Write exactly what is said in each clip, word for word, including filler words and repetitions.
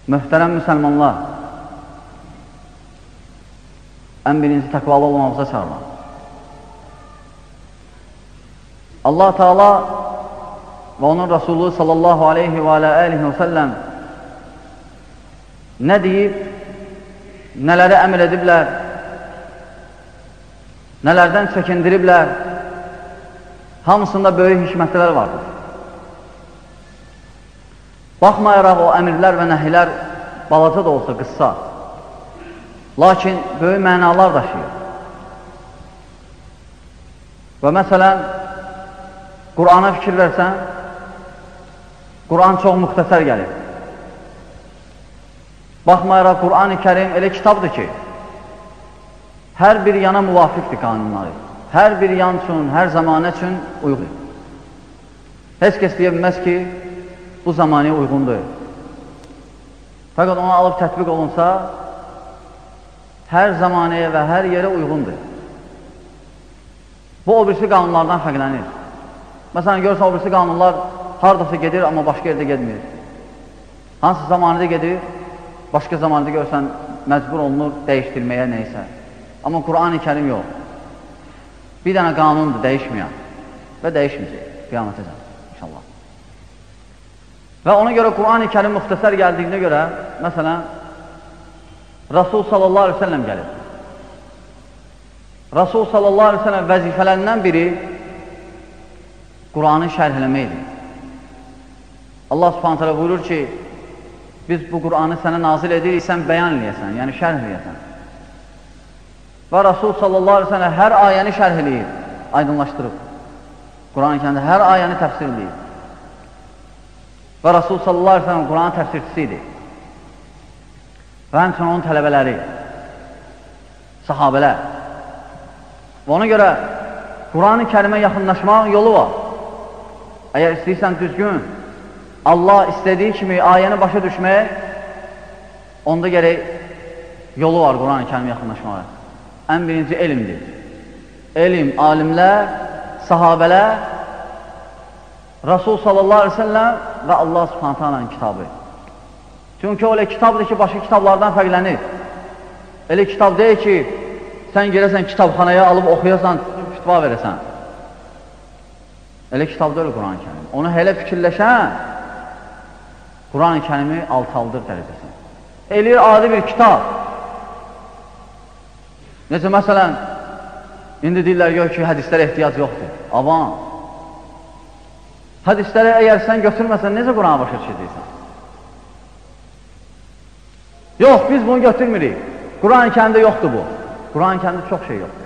Möhtərəm müsəlmanlar, ən birinci təqvalı olmamıza çağırmaq. Allah Teala və onun Resulü sallallahu aleyhi və aleyhi və səlləm nə deyib, nələri əmr ediblər, nələrdən çəkindiriblər, hamısında böyük hikmətlər vardır. Baxmayaraq o əmirlər və nəhilər balaca da olsa qıssa, lakin böyük mənalar daşıyır. Və məsələn, Qur'ana fikir versən, Qur'an çox müxtəsər gəlir. Baxmayaraq, Qur'an-ı Kərim elə kitabdır ki, hər bir yana müvafiqdir qanunları. Hər bir yan üçün, hər zamanə üçün uyğun. Heç kəs deyə bilməz ki, bu zamanəyə uyğundur. Fəqət ona alıb tətbiq olunsa, hər zamanəyə və hər yerə uyğundur. Bu, o birisi qanunlardan fərqlənir. Məsələn, görürsən, o birisi qanunlar haradasa gedir, amma başqa yerdə gedmir. Hansı zamanədə gedir, başqa zamanədə görürsən, məcbur olunur dəyişdirməyə neysə. Amma Qur'an-ı Kərim yox. Bir dənə qanundur, dəyişməyən və dəyişməyəcək, qiyamətəcən, inşallah. Və ona görə Qur'an-ı Kərim müxtəsər gəldiyinə görə, məsələn, Rasul sallallahu aleyhi ve sellem gəlir. Rasul sallallahu aleyhi ve sellem vəzifələrindən biri Qur'anı şərh eləməkdir. Allah subhanahu teala buyurur ki, biz bu Qur'anı sənə nazil edirik, sən bəyan eləyəsən, yəni şərh eləyəsən. Və Rasul sallallahu aleyhi ve sellem hər ayəni şərh eləyir, aydınlaşdırıb. Qur'an-ı Kərimdə hər ayəni təfsir eləyir. Və Rasul sallallahu aleyhi ve sellem Qur'anın təfsirçisi idi. Və həmçinin onun tələbələri, sahabələr. Və ona görə Qur'an-ı Kərimə yaxınlaşmağın yolu var. Əgər istəyirsən düzgün, Allah istədiyi kimi ayəni başa düşmək, onda gərək yolu var Qur'an-ı Kərimə yaxınlaşmağa. Ən birinci elmdir. Elm, alimlər, sahabələr, Rasul sallallahu aleyhi ve sellem və Allah subhanahu ta'ala'nın kitabı. Çünki o elə kitabdır ki, başqa kitablardan fərqlənir. Elə kitab deyil ki, sən gələsən kitabxanaya alıb oxuyasan, fitva verəsən. Elə kitab deyil Qur'an-ı Kərim. Onu hələ fikirləşən, Qur'an-ı Kərimi altaldır dərəcəsi. Eləyir adi bir kitab. Necə məsələn, indi deyirlər yox ki, hədislərə ehtiyac yoxdur. Avam. Hədisləri əgər sən götürməsən, necə Qur'ana başa düşəcəksən? Yox, biz bunu götürmürük. Qur'an-ı Kərimdə yoxdur bu. Qur'an-ı Kərimdə çox şey yoxdur.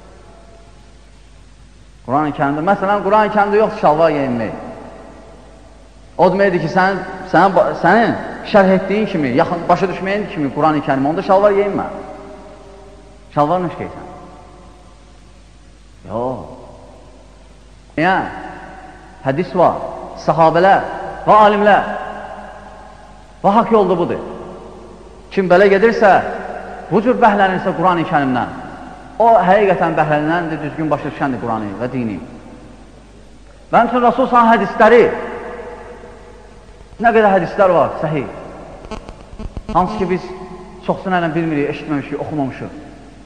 Qur'an-ı Kərimdə, məsələn, Qur'an-ı Kərimdə yoxdur şalvar geyinmək. O deməkdir ki, sən, sən, sənin şərh etdiyin kimi, yaxın, başa düşməyin kimi Qur'an-ı Kərim, onda şalvar geyinmə. Şalvar nüş geysən. Yox. Niyə? Hədis var, sahabələr və alimlər və haqq yolda budur. Kim belə gedirsə, bu cür bəhlənirsə Qur'an-ı Kərimdən, o həqiqətən bəhlənəndir, düzgün başa düşəndir Qur'anı və dini. Və həmçinin Rasul sana hədisləri, nə qədər hədislər var, səhih. Hansı ki, biz çoxsun ələn bilmirik, eşitməmişik, oxumamışıq.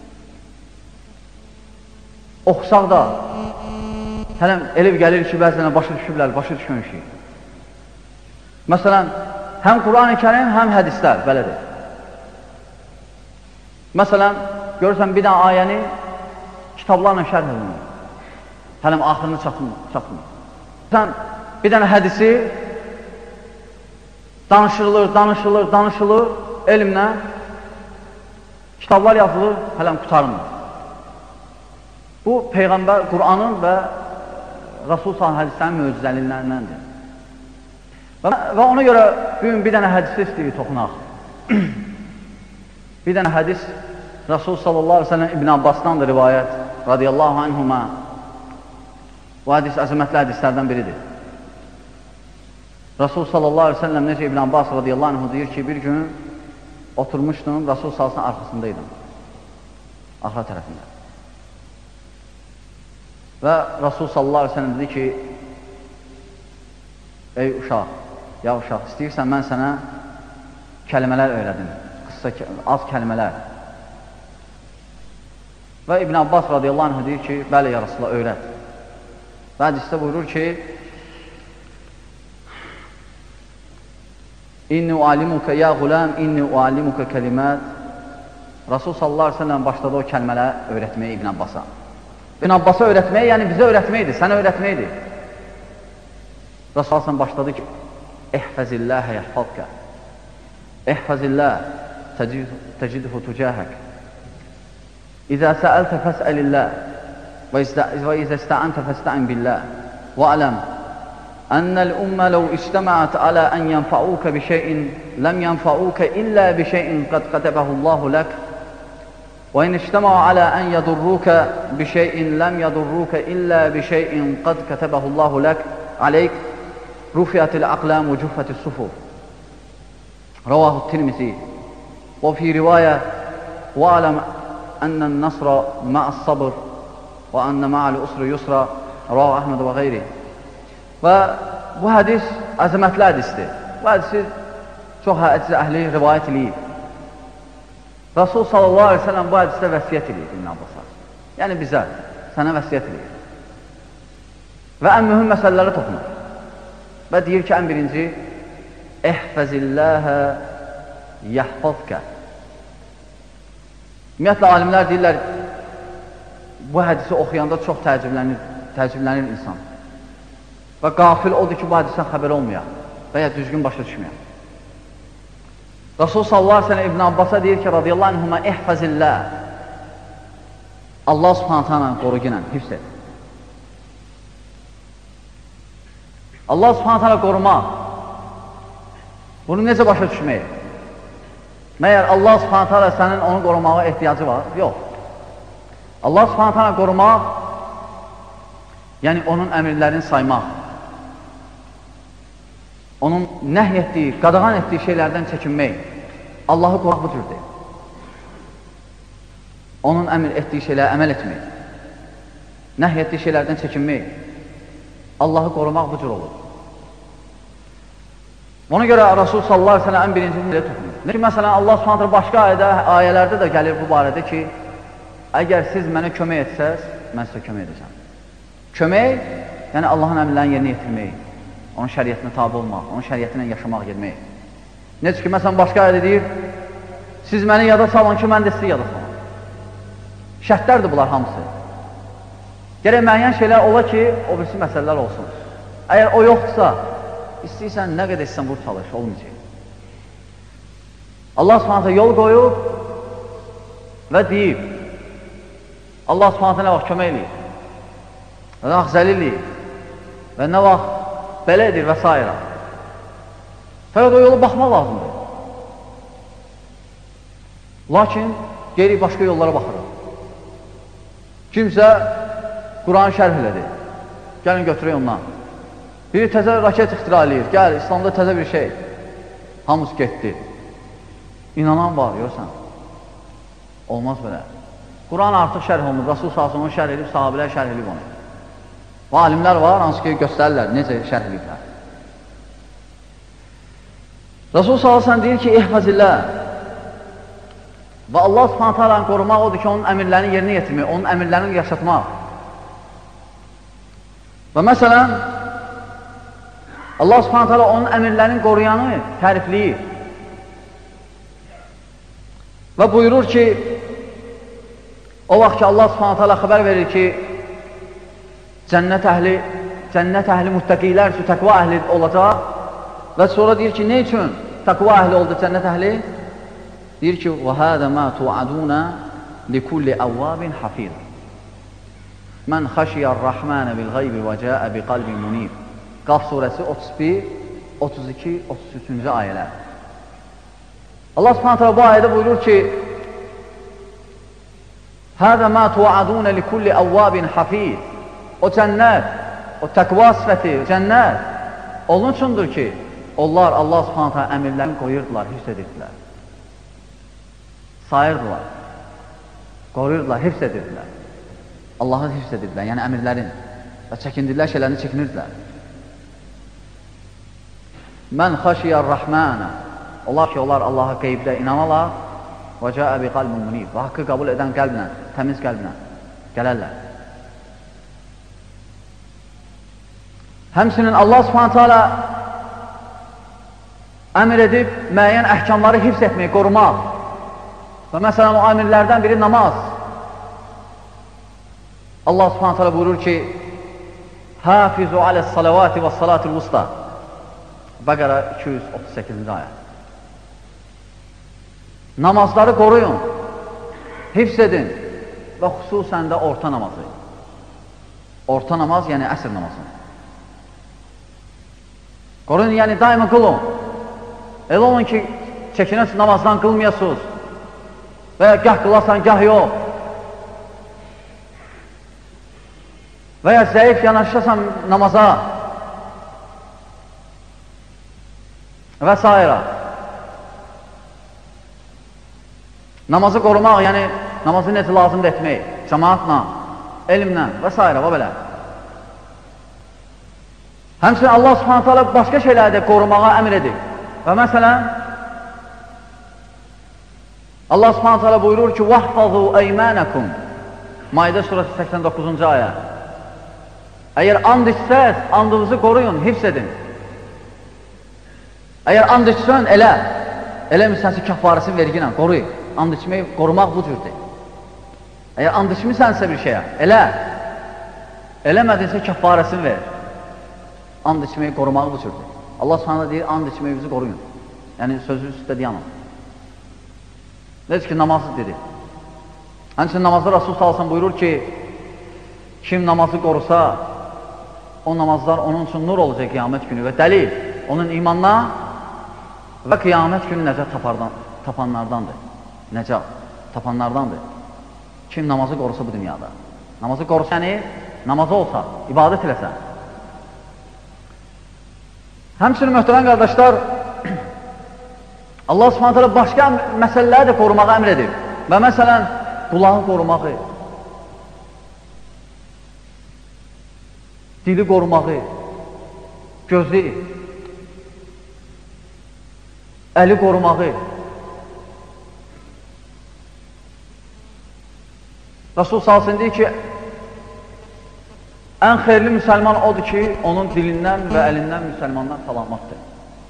Oxusaq da, hələm elə bir gəlir ki, bəzənə başa düşüblər, başa düşməmişik. Məsələn, həm Qur'an-ı Kərim, həm hədislər, belədir. Məsələn, görürsən bir dənə ayəni kitablarla şərh edilir. Hələm axırını çatmır. Sən bir dənə hədisi danışılır, danışılır, danışılır elmlə, kitablar yazılır, hələm qutarmır. Bu, Peyğəmbər Qur'anın və Rasul sallallahu hədislərin möcüzəlilərindəndir. Və, və ona görə bugün bir dənə hədisi istəyir toxunaq. Bir dənə hədis Rasul sallallahu aleyhi ve sellem İbn Abbas'dandır rivayət radiyallahu anhuma. Bu hədis əzəmətli hədislərdən biridir. Rasul sallallahu aleyhi ve sellem necə İbn Abbas radiyallahu anhu deyir ki, bir gün oturmuşdum, Rasul sallallahu arxasındaydım. Axıra tərəfində. Və Rasul sallallahu aleyhi ve sellem dedi ki, ey uşaq, ya uşaq, istəyirsən mən sənə kəlmələr öyrədin, qısa, az kəlmələr. Və İbn Abbas radiyallahu anh deyir ki, bəli, ya Rasulullah, öyrət. Və hədisdə buyurur ki, İnni ualimuka ya gulam, inni ualimuka kelimat. Rasul sallallahu aleyhi ve sellem başladı o kəlmələ öyrətməyi İbn Abbasa. İbn Abbasa öyrətməyi, yəni bizə öyrətməkdir, sənə öyrətməkdir. Rasul sallallahu aleyhi başladı ki, İhfəzilləhə yəhfadkə, İhfəzilləh təcidhu tücəhək, İzə səəltə fəsəlilləh, və izə istəəntə fəstəən billəh, və ələm, أن الأمة لو اجتمعت على أن ينفعوك بشيء لم ينفعوك إلا بشيء قد كتبه الله لك وإن اجتمعوا على أن يضروك بشيء لم يضروك إلا بشيء قد كتبه الله لك عليك رفعت الأقلام وجفت الصحف. رواه الترمذي. وفي رواية واعلم أن النصر مع الصبر وأن مع العسر يسرا. رواه أحمد وغيره. Və bu hədis əzəmətli hədisdir. Bu hədisi çox hədis əhli rivayət edib. Rasul sallallahu aleyhi ve sellem bu hədisdə vəsiyyət edib İbn Abbasa. Yəni bizə, sənə vəsiyyət edib. Və ən mühüm məsələləri toxunur. Və deyir ki, ən birinci, İhfəzilləhə yəhfazkə. Ümumiyyətlə, alimlər deyirlər, bu hədisi oxuyanda çox təəccüblənir, təəccüblənir insan. Və qafil odur ki, bu hədisdən xəbər olmayan və ya düzgün başa düşməyən. Rasul sallallahu aleyhi ve sellem İbn Abbasa deyir ki, radiyallahu anhuma, ihfəzilləh. Allah subhanətə ilə qoru ginən, hifz et. Allah subhanətə ilə qorumaq. Bunu necə başa düşmək? Məyər Allah subhanətə ilə sənin onu qorumağa ehtiyacı var? Yox. Allah subhanətə ilə qorumaq, yəni onun əmirlərini saymaq. Onun nəhy etdiyi, qadağan etdiyi şeylərdən çəkinmək, Allahı qorumaq bu cürdür. Onun əmr etdiyi şeylərə əməl etmək, nəhy etdiyi şeylərdən çəkinmək, Allahı qorumaq bu cür olur. Ona görə Rasul sallallahu aleyhi ve sellem ən birinci ilə tutulur. Çünki məsələn, Allah subhanətlə başqa ayədə, ayələrdə də gəlir bu barədə ki, əgər siz mənə kömək etsəz, mən sizə kömək edəcəm. Kömək, yəni Allahın əmrlərini yerinə yetirmək, onun şəriyyətinə tabi olmaq, onun şəriyyətinə yaşamaq, gelmək. Necə ki, məsələn, başqa ayədə deyir, siz məni yada salın ki, mən də sizi yada salın. Şərtlərdir bunlar hamısı. Gərək müəyyən şeylər ola ki, o birisi məsələlər olsun. Əgər o yoxdursa, istəyirsən, nə qədər istəyirsən, vur çalış, olmayacaq. Allah subhanətə yol qoyub və deyib, Allah subhanətə nə vaxt kömək eləyir, və nə vaxt zəlil eləyir, və nə vaxt belə edir və s. Fəqət o yolu baxmaq lazımdır. Lakin, geri başqa yollara baxırıq. Kimsə Quranı şərh elədi, gəlin götürək ondan. Biri təzə raket ixtira eləyir, gəl, İslamda təzə bir şey. Hamısı getdi. İnanan var, görürsən. Olmaz belə. Quran artıq şərh olunur, Rasul sallallahu əleyhi və səlləm şərh edib, sahabələr şərh edib onu. Və alimlər var, hansı ki göstərirlər, necə şərh ediblər. Rasul sallallahu əleyhi və səlləm deyir ki, ihfazillah. Və Allah subhanətə aləni qorumaq odur ki, onun əmirlərini yerinə yetirmək, onun əmirlərini yaşatmaq. Və məsələn, Allah subhanətə alə onun əmirlərinin qoruyanı tərifləyir. Və buyurur ki, o vaxt ki, Allah subhanətə alə xəbər verir ki, cənnət əhli, cənnət əhli müttəqilər üçün təqva əhli olacaq və sonra deyir ki, ne üçün təqva əhli oldu cənnət əhli? Deyir ki, وَهَذَا مَا تُوعَدُونَ لِكُلِّ أَوَّابٍ حَفِيظٍ مَنْ خَشِيَ الرَّحْمَانَ بِالْغَيْبِ وَجَاءَ بِقَلْبٍ مُنِيبٍ. Qaf surəsi otuz bir, otuz iki, otuz üçüncü ayələr. Allah subhanətə bu ayədə buyurur ki, هَذَا مَا تُوعَدُونَ لِكُلِّ أَوَّابٍ حَفِيظٍ. O cənnət, o təqva sifəti, cənnət onun üçündür ki, onlar Allah subhanətə əmirlərini qoyurdular, hifz edirdilər. Sayırdılar, qoruyurdular, hifz edirdilər. Allahı hifz edirdilər, yəni əmirlərin və çəkindirlər şeylərini çəkinirdirlər. Mən xaşiyər rəhmənə. Onlar ki, onlar Allaha qeybdə inanalar və cəə bi qalbin munib və haqqı qəbul edən qəlblə, təmiz qəlblə gələrlər. Həmçinin Allah Subhanahu taala əmr edib müəyyən əhkamları hifz etmək, qorumaq. Və məsələn, o əmirlərdən biri namaz. Allah Subhanahu taala buyurur ki, Hafizu aləs-salavati və salatil vusta. Bəqərə iki yüz otuz səkkizinci ayə. Namazları qoruyun, hifz edin və xüsusən də orta namazı. Orta namaz, yəni əsr namazı. Qoruyun, yəni daima qılın. Elə olun ki, çəkinəs namazdan qılmayasınız və ya gah qılasan, gah yox. Və ya zəif yanaşasan namaza və s. Namazı qorumaq, yəni namazı necə lazımdır etmək, cəmaatla, elmlə və s. və belə. Həmçinin Allah Subhanahu taala başqa şeyləri də qorumağa əmr edir. Və məsələn, Allah Subhanahu taala buyurur ki, وَحْفَظُوا اَيْمَانَكُمْ Maidə surəsi səksən doqquzuncu ayə. Əgər and içsəz, andınızı qoruyun, hifz edin. Əgər and içsən, elə, eləmirsənsə kəffarəsi verginə, qoruy. And içmək, qorumaq bu cürdür. Əgər and içmisənsə bir şeyə, elə, eləmədinsə kəffarəsini ver. And içməyi, qorumağı bu cürdür. Allah Subhanahu deyir, and içməyimizi qoruyun. Yəni, sözü üstə deyanım. Necə ki, namazı dedi. Həmçinin namazda Rasul sallallahu buyurur ki, kim namazı qorusa, o namazlar onun üçün nur olacaq qiyamət günü və dəlil onun imanına və qiyamət günü nəcət tapanlardandır. Nəcət tapanlardandır. Kim namazı qorusa bu dünyada. Namazı qorusa, yəni namazı olsa, ibadət eləsə. Həmçinin möhtərəm qardaşlar, Allah Subhanahu taala başqa məsələləri də qorumağa əmr edib. Və məsələn, qulağı qorumağı, dili qorumağı, gözü, əli qorumağı. Rasul sallallahu deyir ki, ən xeyirli müsəlman odur ki, onun dilindən və əlindən müsəlmanlar salamatdır.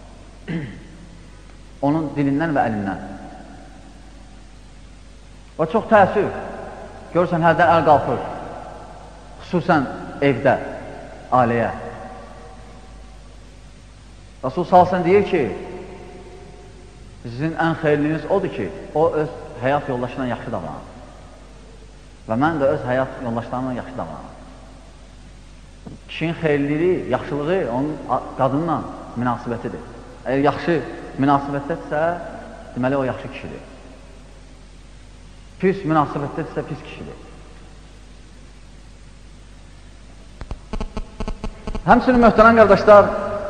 Onun dilindən və əlindən. Və çox təəssüf, görürsən, hərdən əl qalxır, xüsusən evdə, ailəyə. Rasul sallallahu deyir ki, sizin ən xeyirliniz odur ki, o öz həyat yoldaşından yaxşı davranır. Və mən də öz həyat yoldaşlarımla yaxşı davranır. Kişinin xeyirliliyi, yaxşılığı onun qadınla münasibətidir. Əgər yaxşı münasibətdədirsə, deməli o yaxşı kişidir. Pis münasibətdədirsə, pis kişidir. Həmçinin möhtərəm qardaşlar,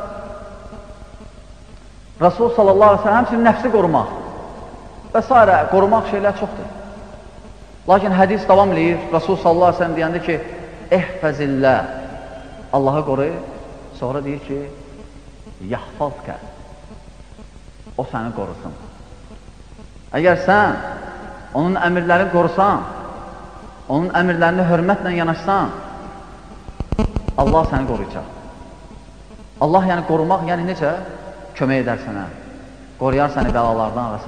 Rasul sallallahu aleyhi ve sellem həmçinin nəfsi qorumaq və s. qorumaq şeylər çoxdur. Lakin hədis davam edir, Rasul sallallahu aleyhi ve sellem deyəndə ki, ehfəzillah, Allahı qoru, sonra deyir ki, yahfazkə, o səni qorusun. Əgər sən onun əmirlərini qorusan, onun əmirlərini hörmətlə yanaşsan, Allah səni qoruyacaq. Allah yəni qorumaq, yəni necə? Kömək edər sənə, qoruyar səni bəlalardan və s.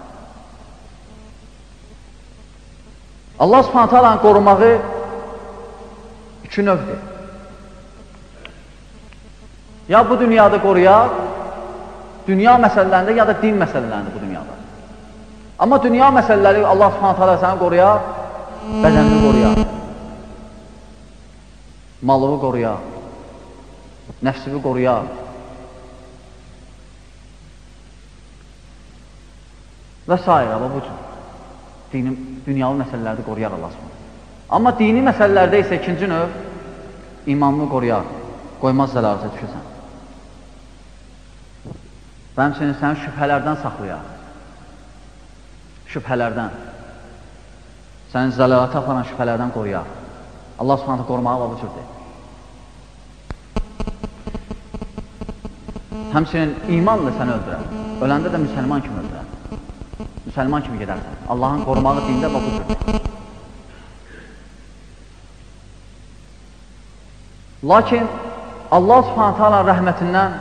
Allah Subhanahu taalanın qorumağı iki növdür. Ya bu dünyada qoruyar, dünya məsələlərində, ya da din məsələlərində bu dünyada. Amma dünya məsələləri Allah Subhanahu taala səni qoruyar, bədənini qoruyar, malını qoruyar, nəfsini qoruyar. Və s. və bu cür dini, dünyalı məsələlərdə qoruyar Allah Subhanahu. Amma dini məsələlərdə isə ikinci növ imanını qoruyar, qoymaz zəlalətə düşürsən. Və həmçinin səni şübhələrdən saxlayar. Şübhələrdən. Səni zəlalətə aparan şübhələrdən qoruyar. Allah Subhanahu qorumağı bu cürdür. Həmçinin imanla səni öldürər. Öləndə də müsəlman kimi öldürər. Müsəlman kimi gedərsən. Allahın qorumağı dində və budur. Lakin Allah Subhanahu taala rəhmətindən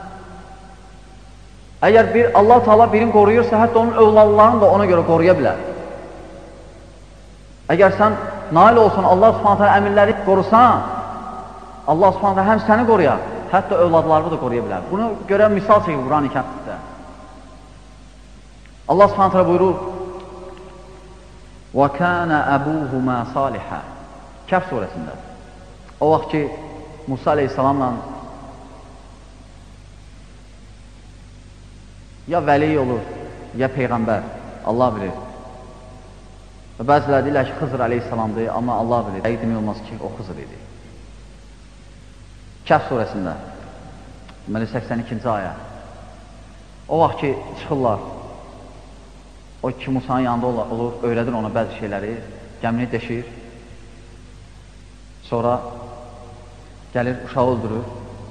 əgər bir Allah Taala birini qoruyursa, hətta onun övladlarını da ona görə qoruya bilər. Əgər sən nail olsun, Allah Subhanahu taala əmirləri qorusan, Allah Subhanahu taala həm səni qoruyar, hətta övladlarını da qoruya bilər. Bunu görə misal çəkir Quran-ı Kərimdə. Allah Subhanahu taala buyurur: "Və kana abuhuma salihan." Kəhf surəsində. O vaxt ki Musa əleyhissalamla ya vəli olur, ya peyğəmbər, Allah bilir. Və bəziləri deyirlər ki, Xızır əleyhissalamdır, amma Allah bilir. Dəqiq demək olmaz ki, o Xızır idi. Kəhf surəsində, deməli səksən ikinci ayə. O vaxt ki, çıxırlar, o ki, Musanın yanında olur, öyrədir ona bəzi şeyləri, gəmini deşir, sonra gəlir, uşağı öldürür.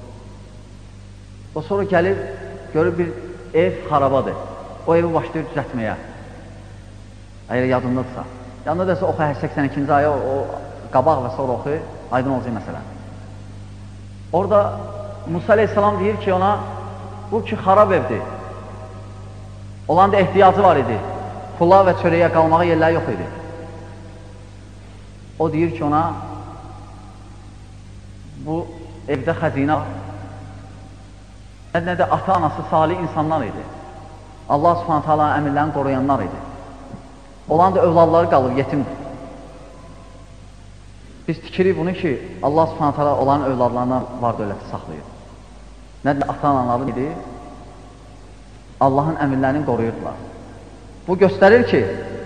O sonra gəlir, görür bir ev xarabadır. O evi başlayır düzətməyə. Əgər yadındadırsa. Yadındadırsa oxu səksən ikinci ayə, o qabaq və sonra oxu, aydın olacaq məsələ. Orada Musa əleyhissalam deyir ki ona, bu ki xarab evdir. Olan da ehtiyacı var idi. Pula və çörəyə qalmağa yerləri yox idi. O deyir ki ona, bu evdə xəzinə var. Nə də ata-anası salih insanlar idi. Allah Subhanahu taala əmirlərini qoruyanlar idi. Olan da övladları qalır, yetimdir. Biz tikirik bunu ki, Allah Subhanahu taala olan övladlarına var dövləti saxlayır. Nə də ata-anaları idi, Allahın əmirlərini qoruyurdular. Bu göstərir ki,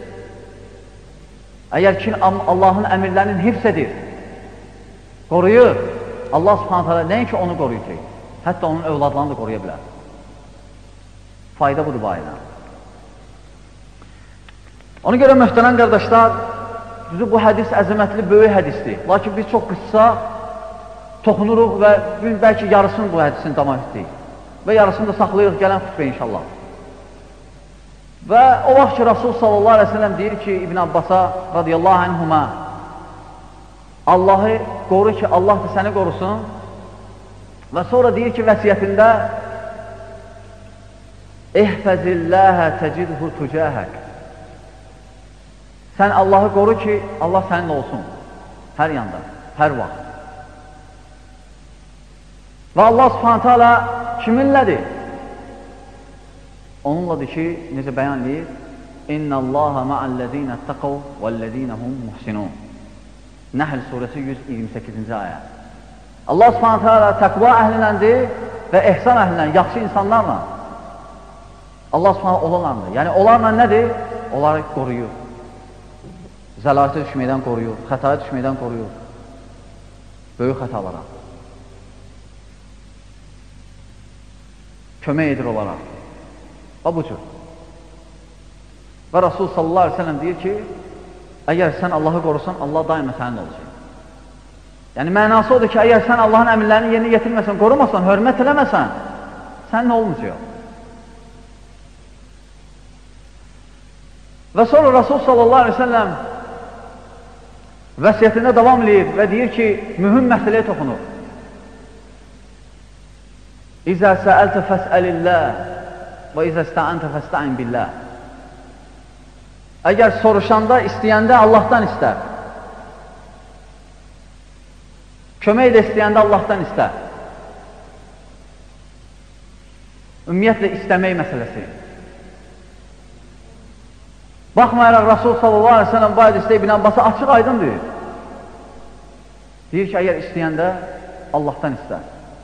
əgər ki Allahın əmirlərinin hifz edir, qoruyur, Allah Subhanahu taala nəinki onu qoruyacaq, hətta onun övladlarını da qoruya bilər. Fayda budur bu ayədən. Ona görə möhtərəm qardaşlar, düzü bu hədis əzəmətli, böyük hədisdir. Lakin biz çox qısa toxunuruq və bəlkə yarısını bu hədisin davam etdik. Və yarısını da saxlayırıq gələn xütbə inşallah. Və o vaxt ki, Rasul sallallahu aleyhi ve sellem deyir ki, İbn Abbas'a radiyallahu anhuma, Allahı qoru ki, Allah da səni qorusun. Və sonra deyir ki, vəsiyyətində İhfəzilləhə təcidhu tücəhək. Sən Allahı qoru ki, Allah səninlə olsun. Hər yanda, hər vaxt. Və Allah Subhanahu taala kiminlədir? Onunladır ki, necə bəyan edir? İnnəllaha ma'allezîne ittaqav vellezîne hum muhsinun. Nəhl surəsi yüz iyirmi səkkizinci ayə. Allah Subhanahu taala təqva əhlinəndir və ehsan əhlinən, yaxşı insanlarla. Allah Subhanahu olanlardır. Yəni, onlarla nədir? Onları qoruyur. Zəlalətə düşməkdən qoruyur, xətaya düşməkdən qoruyur. Böyük xətalara. Kömək edir onlara. Və bu cür. Və Rasul sallallahu aleyhi ve sellem deyir ki, əgər sən Allahı qorusan, Allah daima sənin olacaq. Yəni, mənası odur ki, əgər sən Allahın əmirlərini yerinə yetirməsən, qorumasan, hörmət eləməsən, sən nə olmayacaq? Və sonra Rasul sallallahu aleyhi ve sellem vəsiyyətində davam edir və deyir ki, mühüm məsələyə toxunur. İzə səəltə fəsəlilləh və izə istəəntə fəstəin billəh. Əgər soruşanda, istəyəndə Allahdan istər. Kömək də istəyəndə Allahdan istər. Ümumiyyətlə, istəmək məsələsi. Baxmayaraq, Rasul sallallahu aleyhi ve sellem bu hədisdə İbn Abbas'a açıq aydın deyir. Deyir ki, əgər istəyəndə Allahdan istər.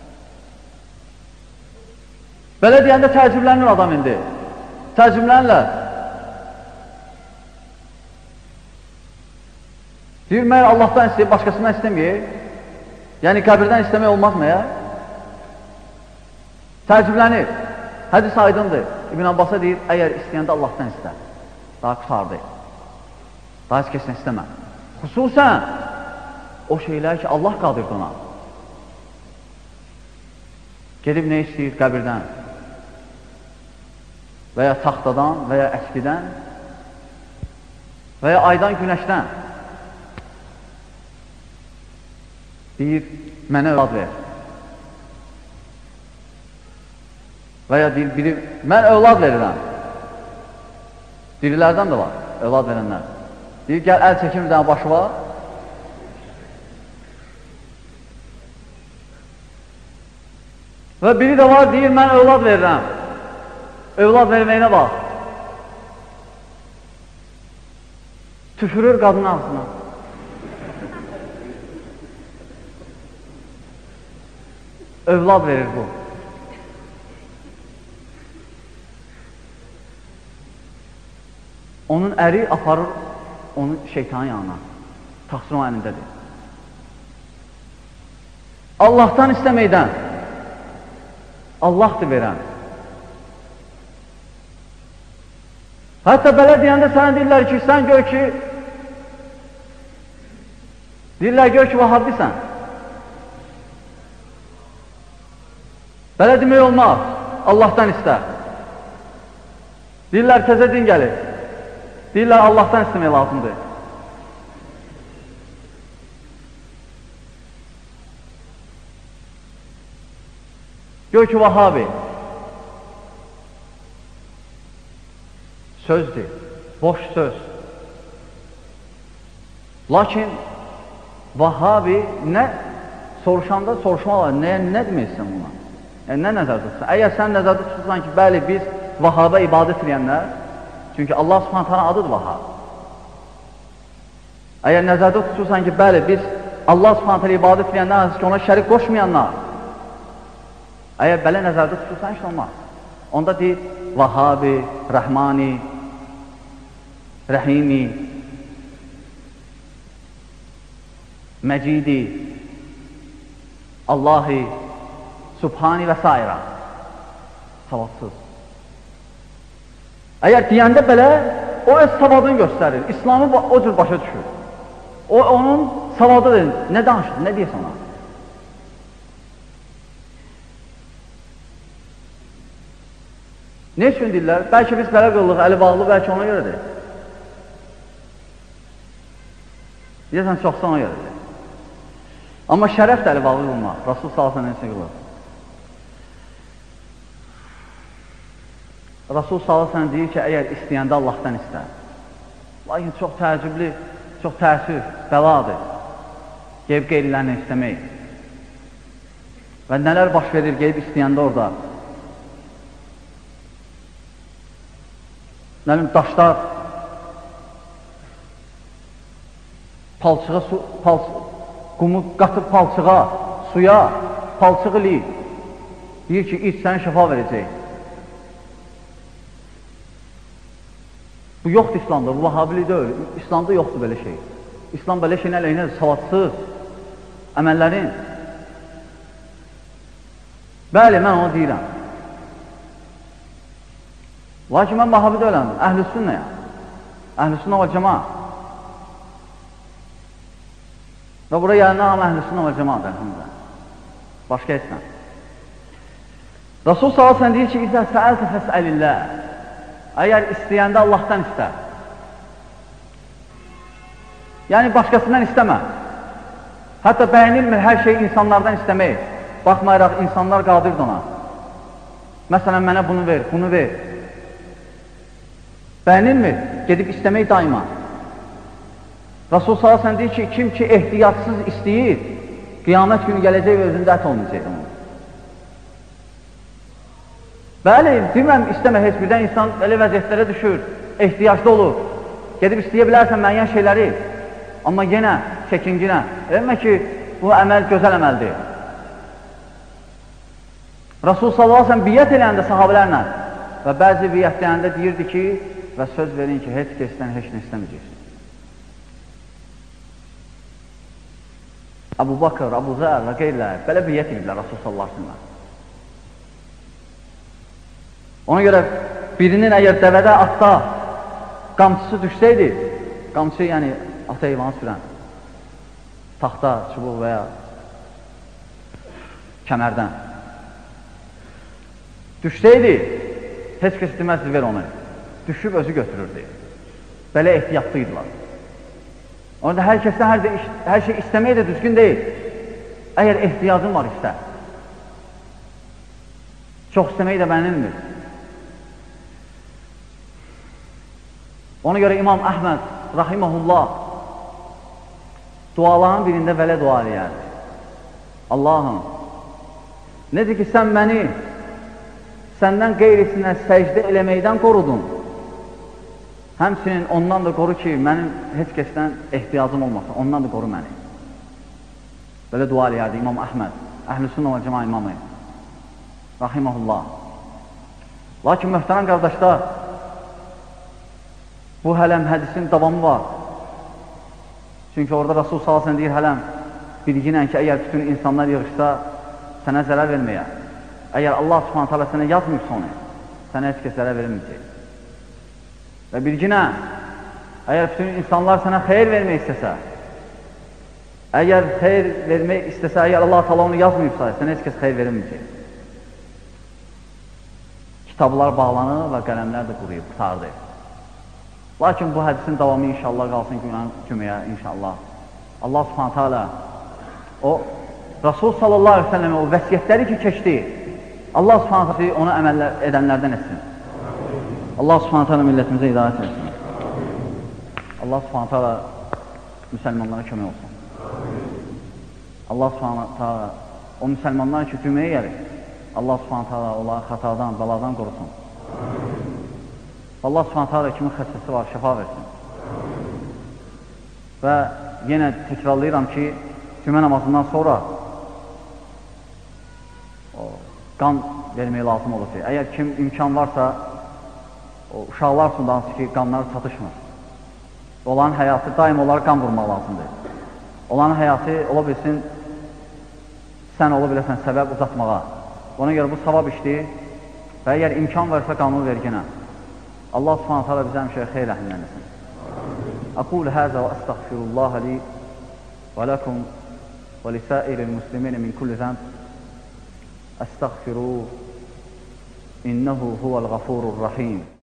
Belə deyəndə təəccüblənir adam indi. Təəccüblənirlər. Deyir, məyər Allahdan istəyir, başqasından istəməyir. Yəni, qəbirdən istəmək olmazmı ya? Təəccüblənir. Hədis aydındır. İbn Abbas'a deyir, əgər istəyəndə Allahdan istər. Daha qutardı. Daha heç kəsdən istəmə. Xüsusən o şeylər ki, Allah qadırdı ona. Gedib nə istəyir? Qəbirdən və ya taxtadan və ya əskidən və ya aydan, günəşdən deyir, mənə övlad ver. Və ya deyir, biri, mən övlad verirəm. Dirilərdən də var, övlad verənlər. Deyir, gəl, əl çəkim bir dənə başı var. Və biri də var, deyir, mən övlad verirəm. Övlad verməyinə bax. Tüfürür qadının ağzına. Övlad verir bu. Onun əri aparır onu şeytanın yanına. Taxsir onun əlindədir. Allahdan istəməkdən Allahdır verən. Hətta belə deyəndə sənə deyirlər ki, sən gör ki, deyirlər gör ki, vahabbisən. Belə demək olmaz, Allahdan istə. Deyirlər, təzə din gəlir. Deyirlər, Allahdan istəmək lazımdır. Gör ki, Vahabi sözdür, boş söz. Lakin Vahabi nə soruşanda soruşmalar, nə, nə deməksən buna? Yəni, nə nəzərdə tutsan? Əgər sən nəzərdə tutursan ki, bəli, biz Vahaba ibadət edənlər, çünki Allah Subhanahu taala adıdır Vahab. Əgər nəzərdə tutursan ki, bəli, biz Allah Subhanahu taala ibadət edənlər, ki, ona şərik qoşmayanlar, əgər belə nəzərdə tutursan, heç olmaz. Onda deyir, Vahabi, Rəhmani, Rəhimi, Məcidi, Allahi, Subhani və s. Savadsız. Əgər deyəndə belə, o öz savadını göstərir. İslamı o cür başa düşür. O, onun savadıdır. Nə danışır, nə deyir sana? Ne üçün deyirlər? Bəlkə biz belə qıllıq, əli bağlı, bəlkə ona görədir. Deyəsən, çoxsa ona görədir. Amma şərəf də əli bağlı qılmaq. Rasul sallallahu əleyhi və səlləm qılır. Rasul sallallahu əleyhi və səlləm deyir ki, əgər istəyəndə Allahdan istər. Lakin çox təəccüblü, çox təəssüf, bəladır. Qeyb qeyrilərini istəmək. Və nələr baş verir qeyb istəyəndə orada? Nə bilim, daşlar palçığa, su, palç, qumu qatıb palçığa, suya, palçıq eləyir. Deyir ki, iç səni şəfa verəcək. Bu yoxdur İslamda, bu vahabilik deyil. İslamda yoxdur belə şey. İslam belə şeyin əleyhinədir, savadsız əməllərin. Bəli, mən onu deyirəm. Lakin mən vahabi deyiləm, əhl-i sünnəyəm. Əhl-i sünnə və cəmaat. Və buraya gələnəm əhl-i sünnə və cəmaat, əlhamdülillah. Başqa etməm. Rasul sallallahu əleyhi və səlləm deyir ki, İzə səəltə fəsəlilləh. Əgər istəyəndə Allahdan istə. Yəni, başqasından istəmə. Hətta bəyənilmir hər şey insanlardan istəmək. Baxmayaraq, insanlar qadirdir ona. Məsələn, mənə bunu ver, bunu ver. Bəyənilmir, gedib istəmək daima. Rasul sallallahu əleyhi və səlləm deyir ki, kim ki ehtiyatsız istəyir, qiyamət günü gələcək və özündə ət olmayacaq onun. Bəli, demirəm, istəmə heç birdən insan elə vəziyyətlərə düşür, ehtiyaclı olur. Gedib istəyə bilərsən müəyyən şeyləri, amma yenə çəkinginə. Eləmə ki, bu əməl gözəl əməldir. Rasul sallallahu əleyhi və səlləm biyyət eləyəndə sahabələrlə və bəzi biyyət eləyəndə deyirdi ki, və söz verin ki, heç kəsdən heç nə istəməyəcəksin. Əbu Bakır, Əbu Zər və qeyrilər belə biyyət ediblər Rasul sallallahu əleyhi və səlləm. Ona görə birinin əgər dəvədə, atda qamçısı düşsəydi, qamçı yəni ata heyvanı sürən, taxta, çubuq və ya kəmərdən. Düşsəydi, heç kəs deməzdi, ver onu. Düşüb özü götürürdü. Belə ehtiyatlıydılar. Orada hər kəsdən hər, de, hər şey istəmək də düzgün deyil. Əgər ehtiyacın var, istə. Çox istəmək də bənilmir. Ona görə İmam Əhməd, rahiməhullah, duaların birində belə dua eləyərdi. Allahım, necə ki, sən məni səndən qeyrisinə səcdə eləməkdən qorudun, həmçinin ondan da qoru ki, mənim heç kəsdən ehtiyacım olmasın, ondan da qoru məni. Belə dua eləyərdi İmam Əhməd, Əhl-i-Sünnə və Cəma imamı, rahiməhullah. Lakin möhtərəm qardaşlar, bu hələm hədisin davamı var. Çünki orada Rasul sallallahu əleyhi və səlləm deyir, hələm, bilginən ki, əgər bütün insanlar yığışsa, sənə zərər verməyə, əgər Allah subhanahu teala sənə yazmıysa onu, sənə heç kəs zərər verməyəcək. Və bilginən, əgər bütün insanlar sənə xeyir vermək istəsə, əgər xeyir vermək istəsə, əgər Allah teala onu yazmayıbsa, sənə heç kəs xeyir verməyəcək. Kitablar bağlanır və qələmlər də quruyub, qutardı. Lakin bu hədisin davamı inşallah qalsın günah cüməyə, inşallah. Allah subhanahu teala o Rasul sallallahu aleyhi ve sellem o vəsiyyətləri ki keçdi, Allah subhanahu teala onu əməl edənlərdən etsin. Allah subhanahu teala millətimizə hidayət etsin. Allah subhanahu teala müsəlmanlara kömək olsun. Allah subhanahu teala o müsəlmanlar ki cüməyə gəlir, Allah subhanahu teala onları xatadan, baladan qorusun. Allah subhanahu teala kimin xəstəsi var, şəfa versin. Və yenə təkrarlayıram ki, cümə namazından sonra o, qan vermək lazım olur ki, əgər kim imkan varsa, o, uşaqlar üçün dansı ki, qanları çatışmır. Olan həyatı daim olaraq qan vurmaq lazımdır. Olan həyatı ola bilsin, sən ola biləsən səbəb uzatmağa. Ona görə bu savab işdir və əgər imkan varsa qanunu verginə. Allah subhanahu teala bizə həmişə xeyr əhlindən etsin. أقول هذا وأستغفر الله لي ولكم ولسائر المسلمين من كل ذنب أستغفروه إنه هو الغفور الرحيم.